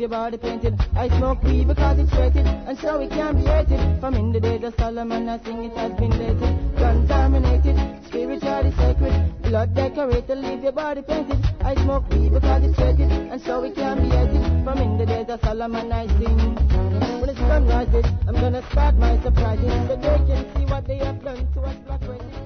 your body painted. I smoke weed because it's rated, and so it can be hated. From in the days of Solomon, I sing it has been dated. Contaminated, spiritually sacred, blood decorated, leave your body painted. I smoke weed because it's rated, and so it can be hated. From in the days of Solomon, I sing. When the sun rises, I'm gonna start my surprises, so they can see what they have done to us black races.